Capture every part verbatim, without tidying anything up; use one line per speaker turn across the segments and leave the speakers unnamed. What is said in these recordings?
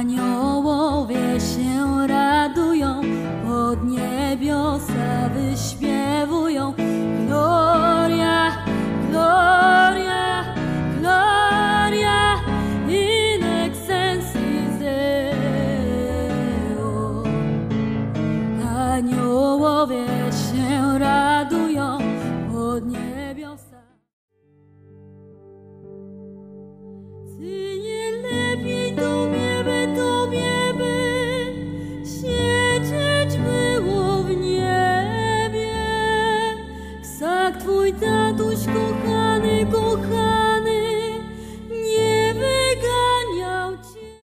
Aniołowie się radują, od niebiosa wyśpiewują. Gloria, gloria, gloria in excelsis Deo. Aniołowie się radują, od niebiosa. Ty nie lepiej Tobie by, Tobie by siedzieć było w niebie. Ksak Twój tatuś kochany, kochany, nie wyganiał Cię.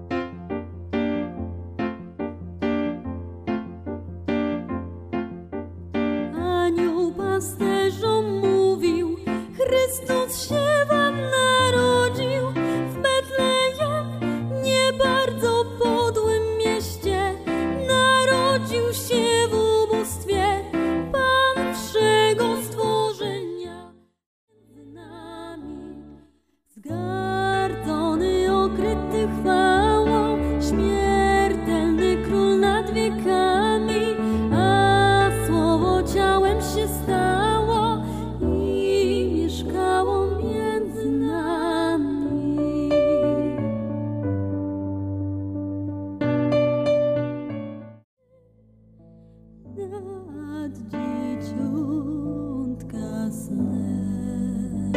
Anioł pasterzom mówił, Chrystus się wam narodził w Betlejem, nie bardzo podłym mieście. Narodził się w ubóstwie Pan wszego stworzenia. Z nami zgardzony, okryty chwałą, śmiertelny król nad wiekami, a słowo ciałem się stało i mieszkało między nami. Nad dzieciątka snem.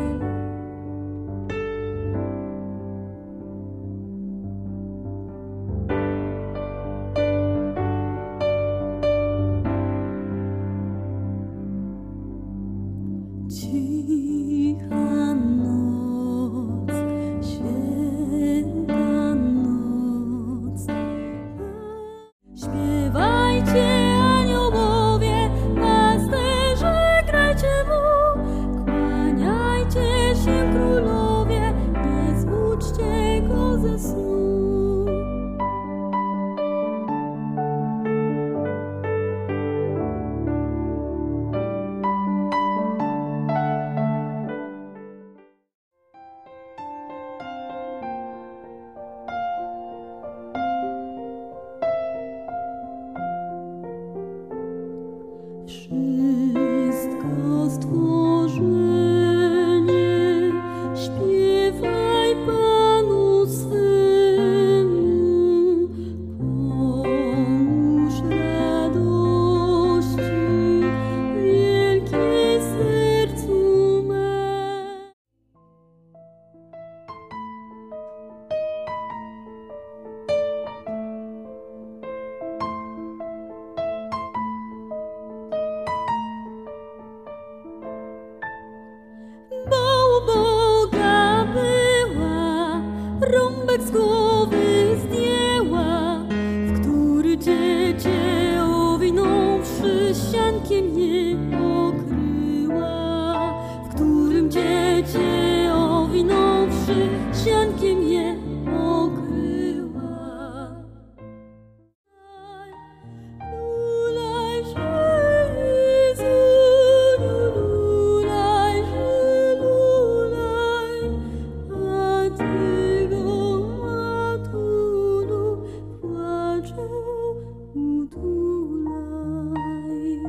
Cicha noc, święta noc. Śpiewajcie, aniołowie, pasterze, grajcie mu, kłaniajcie się, królowie, nie zbudźcie go ze snu. Wszystko stworzenie śpiewaj Panu swemu, pomóż radości wielkiej sercu me. Bo u Boga była, rąbek z głowy zdjęła, w który dziecię owinąwszy siankiem je okryła, w którym dziecię owinąwszy siankiem je okryła. Lulaj się, Jezu, lulaj się, lulaj, a Ty go, matulu, płaczu utulaj.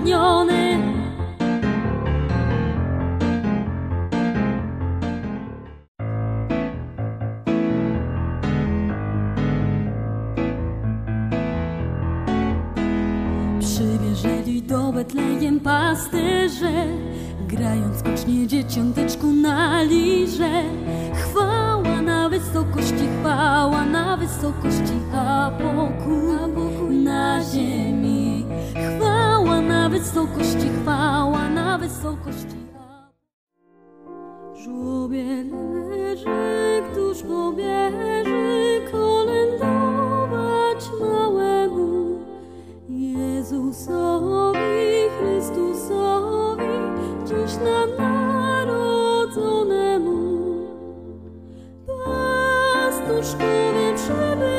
upragniony. Przybierzeli do Betlejem pasterze, grając skocznie dzieciąteczku na lirze. Chwała na wysokości, chwała na wysokości, a pokój, a pokój na ziemi. Chwała na wysokości, chwała na wysokości. Żłobie leży, któż pobierze kolędować małemu Jezusowi, Chrystusowi, dziś nam narodzonemu. Pastuszkowie przybyli